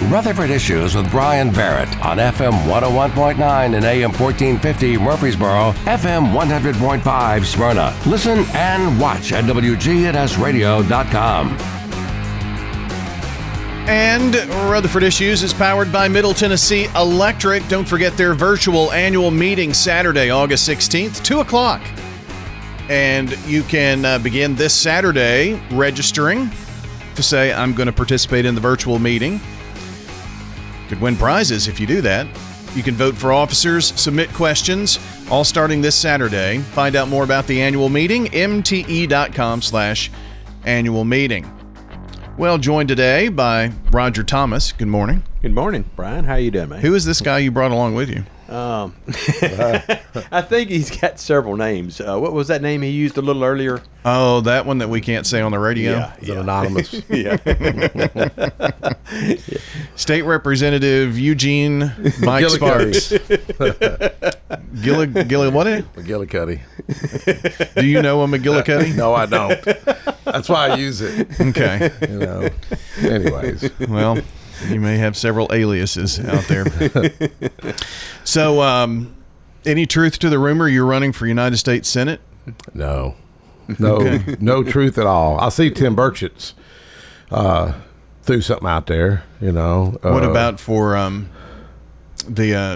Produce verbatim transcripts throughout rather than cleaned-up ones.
Rutherford Issues with Brian Barrett on F M one oh one point nine and A M fourteen fifty Murfreesboro, F M one hundred point five Smyrna. Listen and watch at W G N S radio dot com. And Rutherford Issues is powered by Middle Tennessee Electric. Don't forget their virtual annual meeting Saturday, August sixteenth, two o'clock. And you can uh, begin this Saturday registering to say, I'm going to participate in the virtual meeting. Could win prizes if you do that. You can vote for officers, submit questions, all starting this Saturday. Find out more about the annual meeting, M T E dot com slash annual meeting. Well, joined today by Roger Thomas. Good morning. Good morning, Brian. How you doing, man? Who is this guy you brought along with you? Um, I think he's got several names. Uh, what was that name he used a little earlier? Oh, that one that we can't say on the radio? Yeah, Is yeah. it anonymous? yeah. State Representative Eugene Mike Sparks. Gilli, Gilli, what? McGillicuddy. Do you know a McGillicuddy? No, I don't. That's why I use it. Okay. You know. Anyways. Well, you may have several aliases out there. So, um, any truth to the rumor you're running for United States Senate? No. No, Okay. no truth at all. I see Tim Burchett's uh, threw something out there, you know. Uh, What about for um, the uh,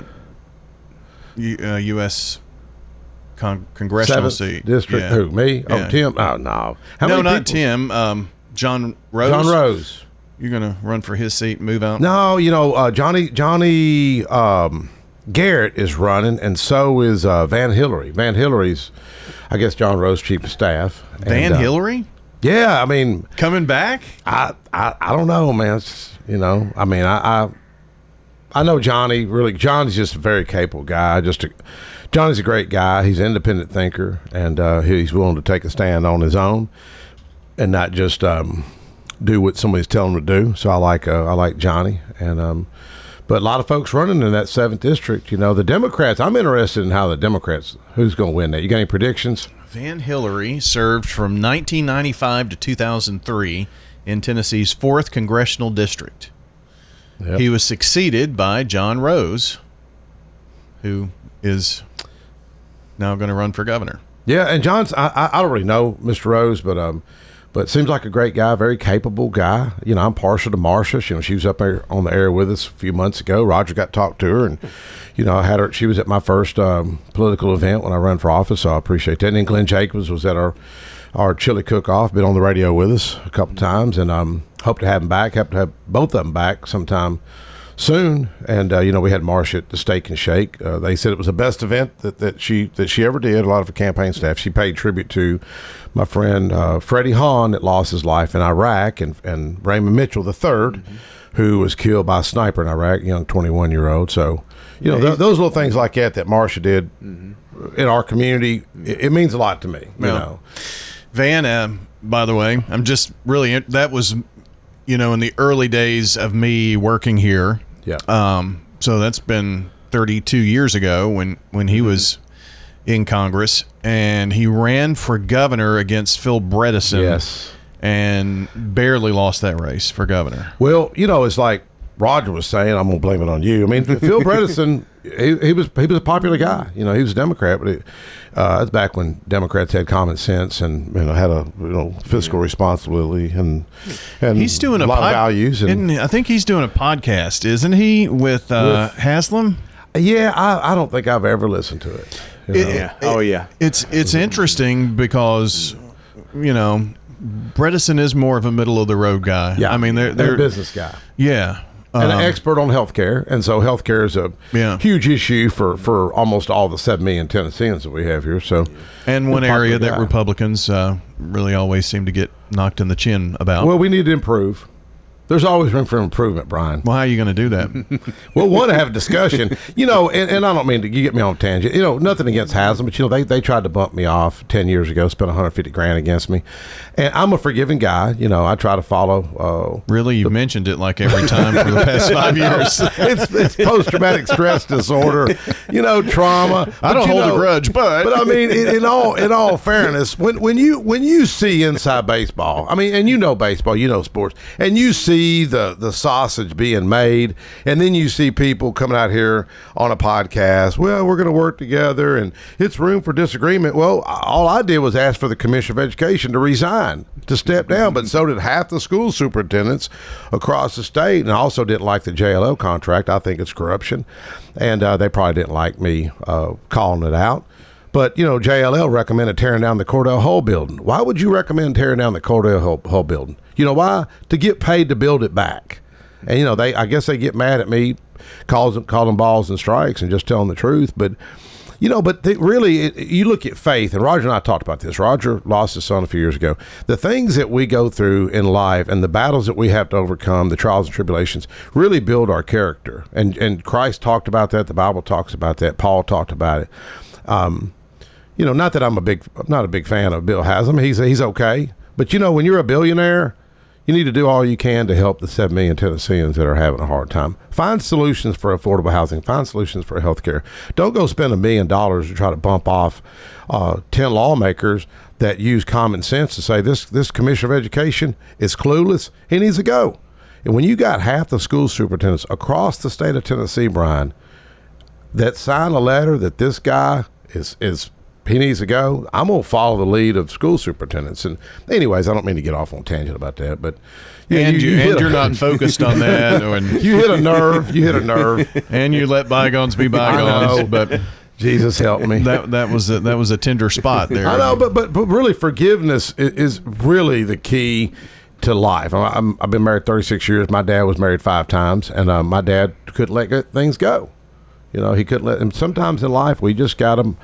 U- uh, U S Con- congressional seventh seat? district? Yeah. Who, me? Yeah. Oh, Tim? Oh, no. How no, many not people? Tim. Um, John Rose. John Rose. You're going to run for his seat and move out? No, you know, uh, Johnny Johnny um, Garrett is running, and so is uh, Van Hillary. Van Hillary's, I guess, John Rose chief of staff. Van And, uh, Hillary? Yeah, I mean, Coming back? I, I, I don't know, man. It's, you know, I mean, I, I I know Johnny. Really, Johnny's just a very capable guy. Just a, Johnny's a great guy. He's an independent thinker, and uh, he's willing to take a stand on his own, and not just um, do what somebody's telling him to do. So I like uh, I like Johnny, and um, but a lot of folks running in that seventh district. You know, the Democrats. I'm interested in how the Democrats. Who's going to win that? You got any predictions? Van Hillary served from nineteen ninety-five to two thousand three in Tennessee's fourth congressional district. Yep. He was succeeded by John Rose, who is now going to run for governor. Yeah, and John's. I, I I don't really know Mister Rose, but um, but seems like a great guy, very capable guy. You know, I'm partial to Marcia. You know, she was up there on the air with us a few months ago. Roger got to talk to her, and you know, I had her. She was at my first um, political event when I ran for office, so I appreciate that. And then Glenn Jacobs was at our our chili cook-off. Been on the radio with us a couple times, and um, hope to have him back. Hope to have both of them back sometime soon. And uh, you know, we had Marcia at the Steak and Shake. Uh, they said it was the best event that, that she that she ever did. A lot of her campaign staff. She paid tribute to my friend uh, Freddie Hahn that lost his life in Iraq, and and Raymond Mitchell the third, mm-hmm. who was killed by a sniper in Iraq, young twenty-one year old. So you know, th- those little things like that that Marcia did mm-hmm. in our community, it, it means a lot to me. You Yeah. know, Van, uh, by the way, I'm just really that was, you know, in the early days of me working here. yeah. Um, so that's been thirty-two years ago when, when he was in Congress, and he ran for governor against Phil Bredesen. Yes. And barely lost that race for governor. Well, you know, it's like Roger was saying. I'm gonna blame it on you. I mean, Phil Bredesen, he, he was he was a popular guy. You know, he was a Democrat, but it, uh, that's back when Democrats had common sense and you know had a you know fiscal responsibility and and He's doing a lot pod- of values. And isn't he? I think he's doing a podcast, isn't he, with, uh, With- Haslam? yeah, I, I don't think I've ever listened to it. you know. It- Yeah. Oh, yeah. It's it's interesting because, you know, Bredesen is more of a middle of the road guy. Yeah, I mean they're they're a they're business guy. yeah. And Um, an expert on healthcare, and so healthcare is a Yeah. huge issue for, for almost all the seven million Tennesseans that we have here. So, and one popular area that guy. Republicans uh, really always seem to get knocked in the chin about. well, we need to improve. There's always room for improvement, Brian. Well, how are you going to do that? Well, want to have a discussion, you know, and, and I don't mean to you get me on a tangent. You know, nothing against Haslam, but you know, they, they tried to bump me off ten years ago, spent one hundred fifty grand against me, and I'm a forgiving guy. You know, I try to follow. Uh, Really, you've mentioned it like every time for the past five years. it's it's post traumatic stress disorder, you know, trauma. I But, don't you hold know, a grudge, but But I mean, in, in all in all fairness, when when you when you see inside baseball, I mean, and you know baseball, you know sports, and you see see the the sausage being made, and then you see people coming out here on a podcast. Well, we're going to work together, and it's room for disagreement. Well, all I did was ask for the Commissioner of Education to resign, to step down, but so did half the school superintendents across the state, and I also didn't like the J L O contract. I think it's corruption, and uh, they probably didn't like me uh, calling it out. But, you know, J L L recommended tearing down the Cordell Hull building. Why would you recommend tearing down the Cordell Hull, Hull building? You know why? To get paid to build it back. And, you know, they I guess they get mad at me, calls them, call them balls and strikes and just telling the truth. But, you know, but they really, it, you look at faith, and Roger and I talked about this. Roger lost his son a few years ago. The things that we go through in life and the battles that we have to overcome, the trials and tribulations, really build our character. And, and Christ talked about that. The Bible talks about that. Paul talked about it. Um You know, not that I'm a big, I'm not a big fan of Bill Haslam. He's he's okay, but you know, when you're a billionaire, you need to do all you can to help the seven million Tennesseans that are having a hard time. Find solutions for affordable housing. Find solutions for health care. Don't go spend a million dollars to try to bump off uh, ten lawmakers that use common sense to say this this Commissioner of Education is clueless. He needs to go. And when you got half the school superintendents across the state of Tennessee, Brian, that sign a letter that this guy is is he needs to go, I'm going to follow the lead of school superintendents. And anyways, I don't mean to get off on a tangent about that, but yeah, and, you, you, you and you're a, not focused on that. And you hit a nerve. You hit a nerve. And you let bygones be bygones. But Jesus help me. That that was a, that was a tender spot there. I know, but but but really, forgiveness is, is really the key to life. I'm, I'm, I've been married thirty-six years. My dad was married five times, and uh, my dad couldn't let good things go. You know, he couldn't let. And sometimes in life, we just got to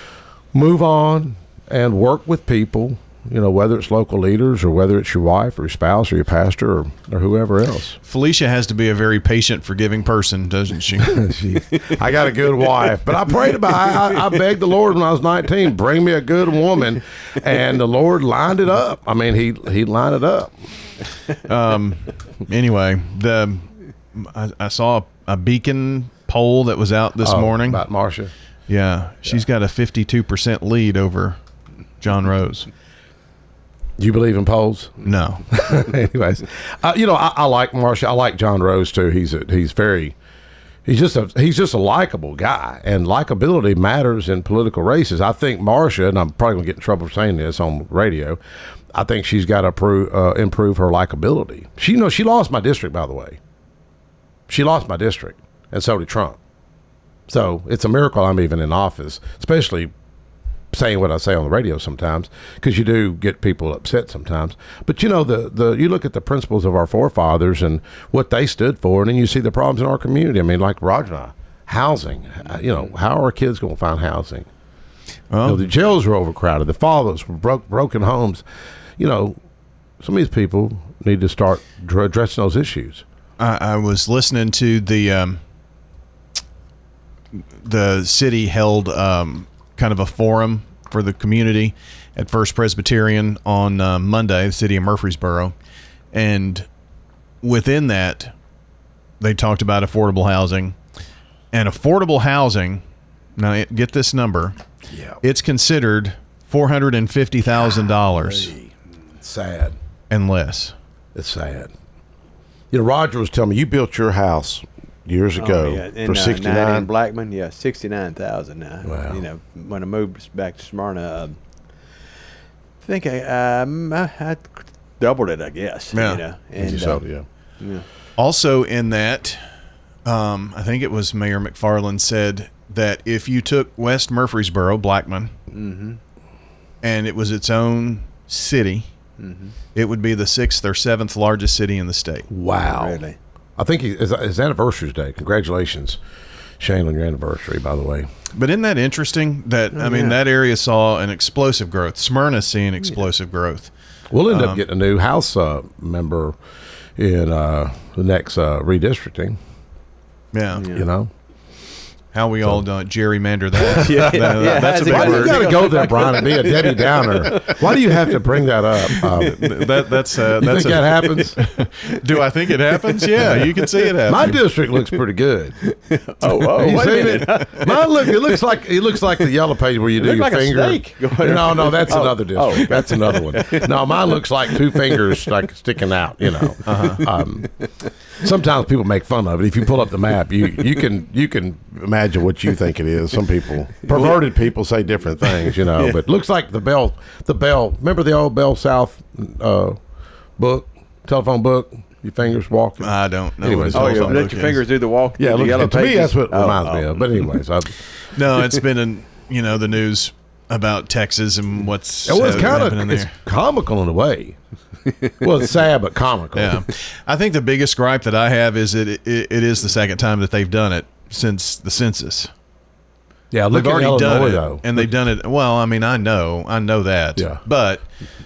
move on and work with people, you know, whether it's local leaders or whether it's your wife or your spouse or your pastor or, or whoever else. Felicia has to be a very patient, forgiving person, doesn't she? she I got a good wife, but I prayed about it. I, I begged the Lord when I was nineteen, bring me a good woman, and the Lord lined it up. I mean, he he lined it up. Um. Anyway, the I, I saw a, a Beacon poll that was out this oh, morning. About Marcia. Yeah, she's yeah. got a fifty-two percent lead over John Rose. Do you believe in polls? No. Anyways, uh, you know, I, I like Marcia. I like John Rose too. He's a, he's very, he's just a he's just a likable guy, and likability matters in political races. I think Marcia, and I'm probably gonna get in trouble for saying this on radio, I think she's got to prove, uh, improve her likability. She, you know, she lost my district, by the way. She lost my district, and so did Trump. So it's a miracle I'm even in office, especially saying what I say on the radio sometimes, because you do get people upset sometimes. But, you know, the, the you look at the principles of our forefathers and what they stood for, and then you see the problems in our community. I mean, like Roger and I, housing. You know, how are our kids going to find housing? Well, you know, the jails are overcrowded. The fathers were broke, broken homes. You know, some of these people need to start addressing those issues. I, I was listening to the... Um the city held um, kind of a forum for the community at First Presbyterian on uh, Monday, the city of Murfreesboro. And within that, they talked about affordable housing. And affordable housing, now get this number, yeah. It's considered four hundred fifty thousand dollars. Sad. And less. It's sad. You know, Roger was telling me, you built your house years ago oh, yeah. in, for sixty-nine. Uh, in Blackman, yeah, sixty-nine thousand. Uh, wow. You know, when I moved back to Smyrna, uh, I think I, um, I, I doubled it, I guess. Yeah. You know, and you uh, sold, yeah. yeah. Also in that, um, I think it was Mayor McFarland said that if you took West Murfreesboro, Blackman, mm-hmm. and it was its own city, mm-hmm. it would be the sixth or seventh largest city in the state. Wow. Really? I think it's his anniversary day. Congratulations, Shane, on your anniversary, by the way. But isn't that interesting that, oh, I mean, yeah. that area saw an explosive growth. Smyrna's seeing explosive yeah. growth. We'll end um, up getting a new House uh, member in uh, the next uh, redistricting. Yeah. yeah. You know? how we all don't gerrymander that. Yeah, That- yeah, that's a that's big a Why do word. you got to go there, Brian, and be a Debbie Downer? Why do you have to bring that up? Um, That, that's uh, you that's think a, that happens? Do I think it happens? Yeah, you can see it happen. My district looks pretty good. Oh, oh, You wait a seen minute. it? Mine look. It looks like it looks like the yellow page where you do Look your like a finger. snake going No, no, that's Oh, another district. oh. That's another one. No, mine looks like two fingers like sticking out. You know. Uh-huh. Um, sometimes people make fun of it. If you pull up the map, you you can you can imagine what you think it is. Some people, perverted people, say different things. You know, but looks like the Bell the Bell. Remember the old Bell South uh, book, telephone book. Your fingers walking. I don't know. Anyways, what Oh, his yeah, telephone let book your is. fingers do the walk. Yeah, the look, yellow to me pages. that's what it Oh, reminds me oh. of. But anyways, I, No, it's been in you know the news about Texas and what's it was uh, kind happening of there. it's comical in a way. Well, it's sad but comical. Yeah, I think the biggest gripe that I have is that it, it, it is the second time that they've done it since the census. yeah. Look They've at already Illinois done it, though, and they've done it. Well, I mean, I know, I know that. Yeah. But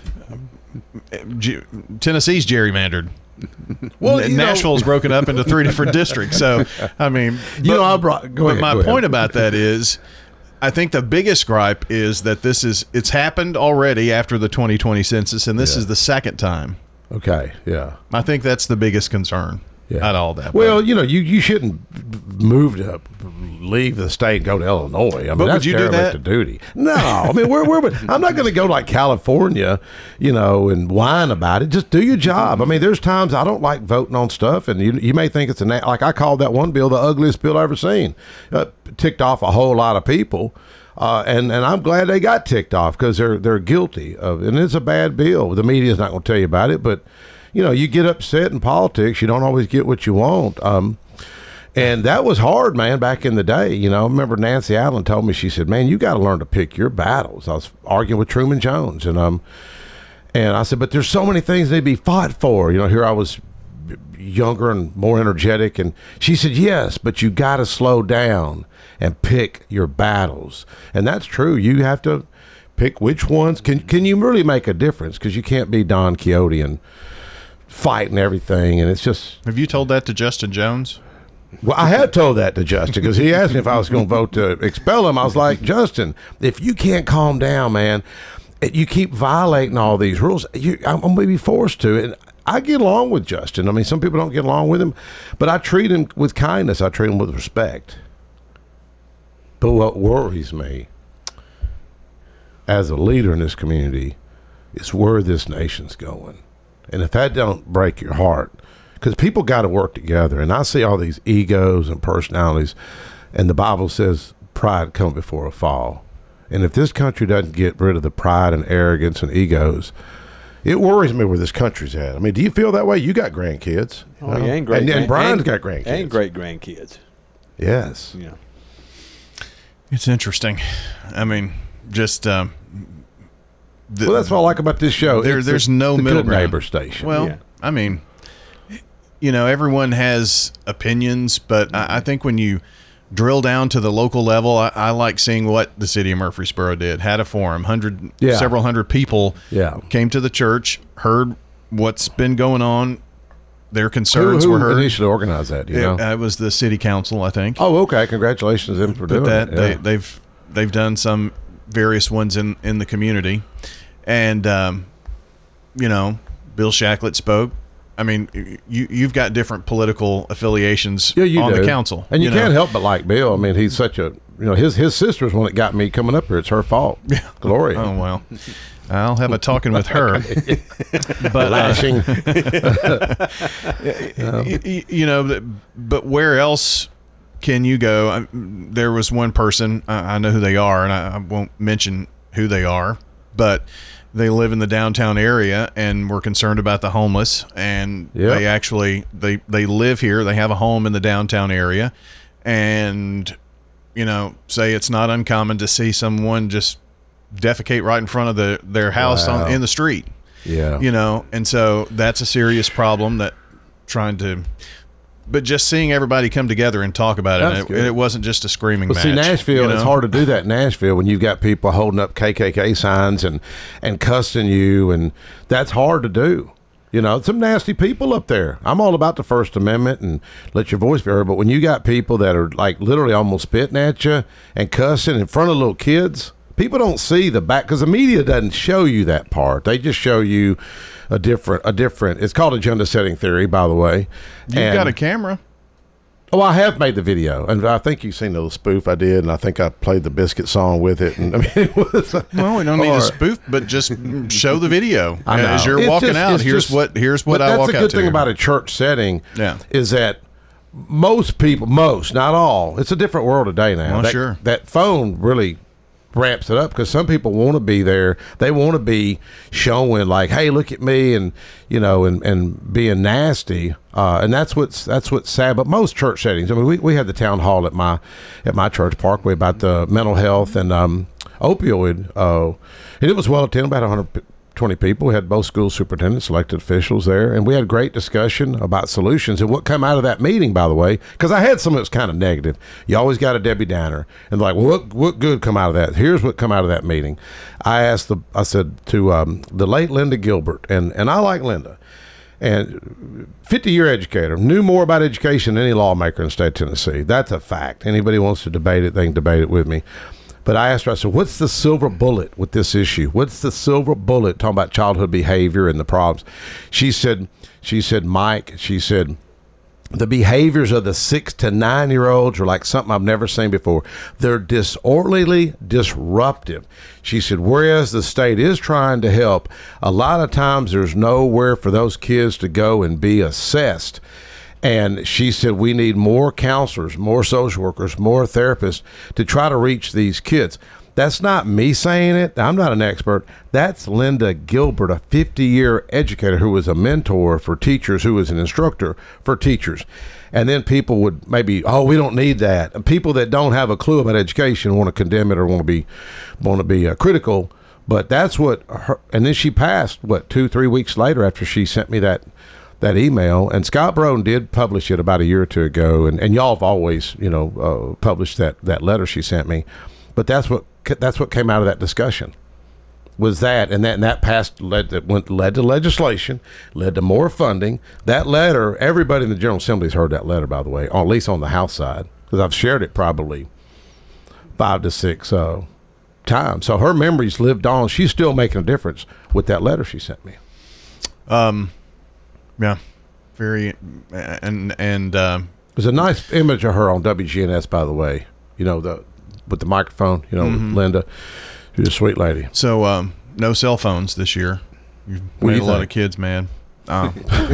G- Tennessee's gerrymandered. Well, N- you know- Nashville's broken up into three different districts. So, I mean, You but- know, I brought- go but ahead, my go ahead. point about that is, I think the biggest gripe is that this is it's happened already after the twenty twenty census, and this Yeah. is the second time. okay, yeah. I think that's the biggest concern. Yeah. At all that. Well, you know, you, you shouldn't move to leave the state and go to Illinois. I mean, But would that's you do derelict that? of duty. No, I mean, we're, we're I'm not going to go like California, you know, and whine about it. Just do your job. I mean, there's times I don't like voting on stuff, and you you may think it's a na- like I called that one bill the ugliest bill I ever seen. Uh, ticked off a whole lot of people. Uh, and, and I'm glad they got ticked off because they're they're guilty of it. And it's a bad bill. The media's not going to tell you about it, but you know, you get upset in politics. You don't always get what you want. Um, and that was hard, man, back in the day. You know, I remember Nancy Allen told me, she said, man, you got to learn to pick your battles. I was arguing with Truman Jones. And um, and I said, but there's so many things they be fought for. You know, here I was younger and more energetic. And she said, yes, but you got to slow down and pick your battles. And that's true. You have to pick which ones. Can, can you really make a difference? Because you can't be Don Quixote and fighting everything, and it's just. have you told that to Justin Jones? Well, I had told that to Justin because he asked me if I was going to vote to expel him. I was like, Justin, if you can't calm down, man, you keep violating all these rules. You, I'm going to be forced to. And I get along with Justin. I mean, some people don't get along with him, but I treat him with kindness. I treat him with respect. But what worries me as a leader in this community is where this nation's going. And if that don't break your heart, because people got to work together, and I see all these egos and personalities, and the Bible says pride come before a fall. And if this country doesn't get rid of the pride and arrogance and egos, it worries me where this country's at. I mean, do you feel that way? You got grandkids. Oh, you know? yeah, and great. And, and grand- Brian's and- got grandkids. And great grandkids. Yes. Yeah. It's interesting. I mean, just um, the, Well, that's what I like about this show. There, It's there's the- no the middle good ground. neighbor station. Well, Yeah. I mean, you know, everyone has opinions, but I, I think when you drill down to the local level, I, I like seeing what the city of Murfreesboro did. Had a forum, hundred, Yeah. several hundred people Yeah. came to the church, heard what's been going on. Their who, concerns who were heard. initially organized that? do You It, know? uh, it was the city council, I think. oh, okay. Congratulations to them for But doing that it. they, Yeah. they've they've done some various ones in in the community, and um, you know, Bill Shacklet spoke. I mean, you you've got different political affiliations Yeah, you on do. the council, and you, know. can't help but like Bill. I mean, he's such a you know his his sister's one that got me coming up here. It's her fault. Yeah, Gloria. Oh well, I'll have a talking with her. But uh, Lashing. y- y- you know, but- but where else can you go? I, there was one person, I, I know who they are, and I, I won't mention who they are, but they live in the downtown area and we're concerned about the homeless, and Yep. they actually they they live here. They have a home in the downtown area, and you know, say it's not uncommon to see someone just defecate right in front of the their house Wow. on in the street. Yeah. You know, and so that's a serious problem that trying to, but just seeing everybody come together and talk about it, That's and it, good. and it wasn't just a screaming But match. see, Nashville, you it's know? hard to do that in Nashville when you've got people holding up K K K signs and, and cussing you, and that's hard to do. You know, some nasty people up there. I'm all about the First Amendment and let your voice be heard. But when you got people that are like literally almost spitting at you and cussing in front of little kids, people don't see the back because the media doesn't show you that part. They just show you a different, a different. It's called agenda setting theory, by the way. You've and, got a camera. Oh, I have made the video, and I think you've seen the little spoof I did, and I think I played the Biscuit song with it. And I mean, it was Well, we don't need or- a spoof, but just show the video I know. as you're It's walking just- out. it's Here's just- what here's what but I walk that's out a good to. thing about a church setting. Yeah. Is that most people, most not all. It's a different world today now. Well, that, sure. That phone really ramps it up because some people want to be there. They want to be showing like, "Hey, look at me," and you know, and, and being nasty. Uh, and that's what's that's what's sad. But most church settings. I mean, we, we had the town hall at my at my church Parkway about the mental health and um, opioid, uh, and it was well attended, about one hundred twenty people. We had both school superintendents, elected officials there, and we had great discussion about solutions. And what came out of that meeting, by the way, because I had some that was kind of negative. You always got a Debbie Downer, and like, well, what what good come out of that? Here's what come out of that meeting. I asked the, I said to um, the late Linda Gilbert, and and I like Linda, and fifty-year educator, knew more about education than any lawmaker in the state of Tennessee. That's a fact. Anybody wants to debate it, they can debate it with me. But I asked her, I said, what's the silver bullet with this issue? What's the silver bullet talking about childhood behavior and the problems? She said, she said, Mike, she said, the behaviors of the six to nine year olds are like something I've never seen before. They're disorderly, disruptive. She said, whereas the state is trying to help, a lot of times there's nowhere for those kids to go and be assessed. And she said, we need more counselors, more social workers, more therapists to try to reach these kids. That's not me saying it. I'm not an expert. That's Linda Gilbert, a fifty-year educator who was a mentor for teachers, who was an instructor for teachers. And then people would maybe, oh, we don't need that. And people that don't have a clue about education want to condemn it or want to be want to be uh, critical. But that's what her, and then she passed, what, two, three weeks later after she sent me that that email, and Scott Brown did publish it about a year or two ago, and, and y'all have always, you know, uh, published that, that letter she sent me, but that's what that's what came out of that discussion, was that, and that and that passed led that went led to legislation, led to more funding. That letter, everybody in the General Assembly has heard that letter, by the way, or at least on the House side, because I've shared it probably five to six uh, times. So her memories lived on. She's still making a difference with that letter she sent me. Um. Yeah, very, and and um, there's a nice image of her on W G N S, by the way. You know, the with the microphone. You know, mm-hmm. Linda, she's a sweet lady. So, um, no cell phones this year. You've What do made you a lot think? of kids, man. Um,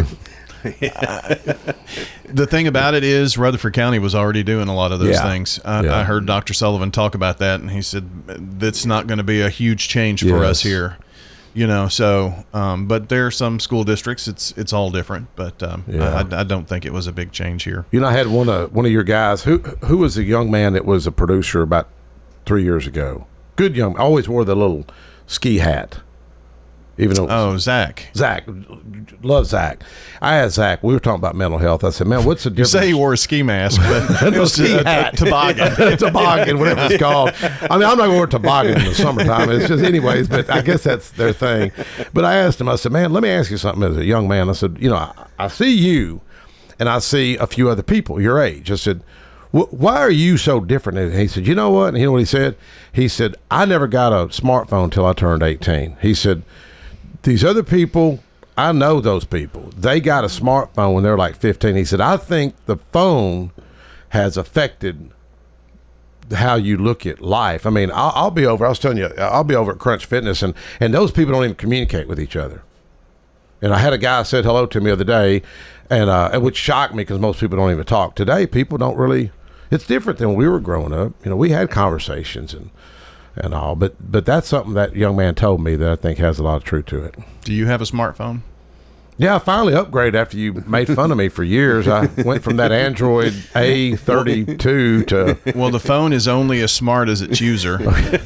I- the thing about it is, Rutherford County was already doing a lot of those Yeah. things. I, Yeah. I heard Doctor Sullivan talk about that, and he said that's not going to be a huge change for Yes. us here. You know, so, um, but there are some school districts, it's it's all different, but um, Yeah. I, I don't think it was a big change here. You know, I had one of one of your guys who who was a young man that was a producer about three years ago. Good young, always wore the little ski hat. Even though it was Oh, Zach. Zach, love Zach. I asked Zach, we were talking about mental health. I said, man, what's the You difference? say he wore a ski mask, but it was ski a, a hat. toboggan. toboggan, whatever it's called. I mean, I'm not going to wear toboggan in the summertime. It's just, anyways, but I guess that's their thing. But I asked him, I said, man, let me ask you something as a young man. I said, you know, I, I see you and I see a few other people your age. I said, why are you so different? And he said, you know what? And you know what he said? He said, I never got a smartphone until I turned eighteen. He said, these other people, I know those people. They got a smartphone when they're like fifteen. He said, I think the phone has affected how you look at life. I mean, I'll, I'll be over, I was telling you, I'll be over at Crunch Fitness, and, and those people don't even communicate with each other. And I had a guy said hello to me the other day, and uh, which shocked me because most people don't even talk. Today, people don't really, it's different than when we were growing up. You know, we had conversations and and all, but but that's something that young man told me that I think has a lot of truth to it. Do you have a smartphone? Yeah, I finally upgraded after you made fun of me for years. I went from that Android A thirty-two to... Well, the phone is only as smart as its user.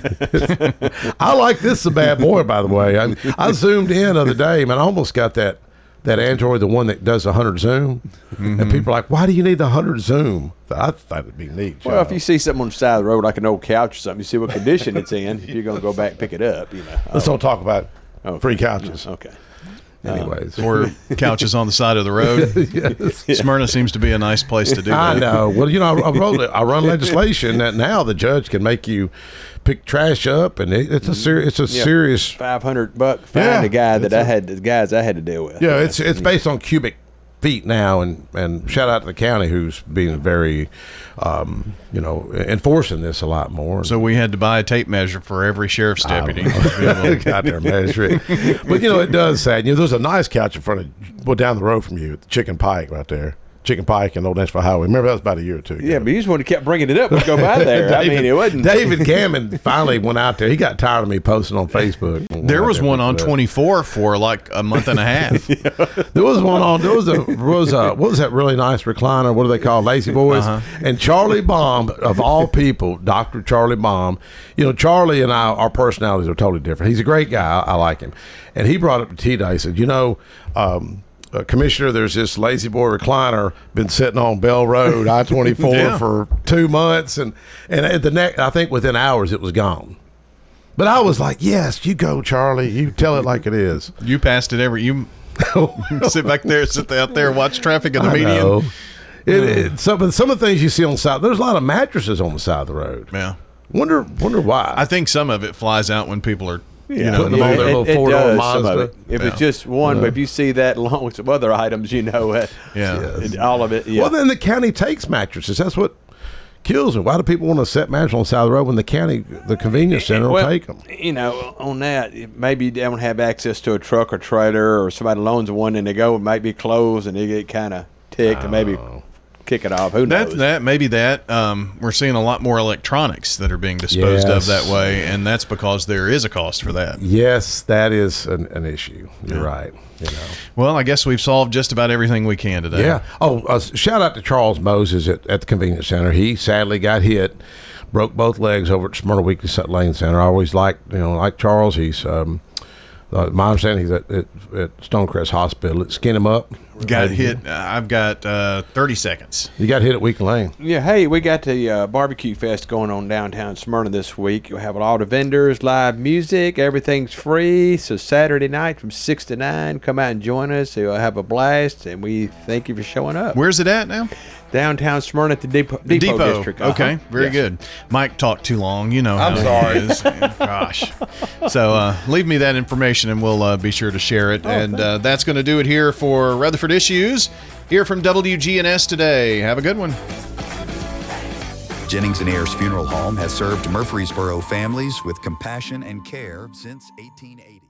I like this a bad boy, by the way. I, I zoomed in the other day, man. I almost got that that Android, the one that does one hundred zoom. Mm-hmm. And people are like, why do you need the one hundred zoom? I thought it'd be neat. Well, Joe. if you see something on the side of the road, like an old couch or something, you see what condition it's in. If you're going to go back and pick it up, you know. Let's Oh, don't talk about okay. free couches. Okay. Anyways, or couches on the side of the road. yes. Smyrna seems to be a nice place to do that. I know. Well, you know, I, I wrote it. I run legislation that now the judge can make you pick trash up, and it, it's a serious. It's a Yeah. serious. Five hundred buck fine Yeah, the guy that it's I a- had, the guys I had to deal with. Yeah, it's it's based on cubic feet now, and and shout out to the county who's being very, um, you know, enforcing this a lot more. So we had to buy a tape measure for every sheriff's deputy. Got there, measure it. But you know, it does say, you know, there's a nice couch in front of, well, down the road from you, at the Chicken Pike right there. Chicken Pike and Old Nashville Highway. Remember, that was about a year or two ago. Yeah, but you just want to keep bringing it up. Let's go by there. I mean, it wasn't. David Gammon finally went out there. He got tired of me posting on Facebook. There was one on twenty. twenty-four for like a month and a half. There was one on. There was a was a what was that really nice recliner? What do they call Lazy Boys? Uh-huh. And Charlie Baum, of all people, Doctor Charlie Baum. You know, Charlie and I, our personalities are totally different. He's a great guy. I, I like him. And he brought up to T-Day. He said, you know. Um, Uh, Commissioner, there's this Lazy Boy recliner been sitting on Bell Road, I twenty-four, Yeah. for two months, and and at the next, I think within hours it was gone. But I was like, "Yes, you go, Charlie. You tell it like it is." You passed it every. You sit back there, sit out there, watch traffic in the I median. know. It, it, some of some of the things you see on the side, there's a lot of mattresses on the side of the road. Yeah, Wonder wonder why. I think some of it flies out when people are, you Yeah. know, Putting them on their It- little it four-door does, some of Mazda. it. If Yeah. it's just one, but if you see that along with some other items, you know, uh, yeah. it- all of it. Yeah. Well, then the county takes mattresses. That's what kills me. Why do people want to set mattresses on the side of the road when the county, the convenience center, will Well, take them? You know, on that, maybe you don't have access to a truck or trailer, or somebody loans one and they go, it might be closed, and they get kind of ticked, and maybe kick it off. Who That knows? that maybe that um, we're seeing a lot more electronics that are being disposed Yes. of that way, and that's because there is a cost for that. Yes, that is an, an issue. You're right. You know. Well, I guess we've solved just about everything we can today. Yeah. Oh, uh, shout out to Charles Moses at, at the convenience center. He sadly got hit, broke both legs over at Smyrna Weekly Lane Center. I always liked, you know, like Charles. He's um, uh, my understanding he's at, at, at Stonecrest Hospital. It skinned him up. Got hit. Uh, I've got uh, thirty seconds. You got hit at Weekly Lane. Yeah, hey, we got the uh, barbecue fest going on downtown Smyrna this week. You'll have a lot of vendors, live music, everything's free. So Saturday night from six to nine, come out and join us. You'll have a blast, and we thank you for showing up. Where's it at now? Downtown Smyrna at the Depot, Depot, Depot. District. Uh-huh. Okay, very Yes. good. Mike talked too long. You know how I'm it sorry. is. Gosh. So uh, leave me that information, and we'll uh, be sure to share it. and uh, that's going to do it here for Rutherford Issues. Here from W G N S today. Have a good one. Jennings and Ayers Funeral Home has served Murfreesboro families with compassion and care since eighteen eighty.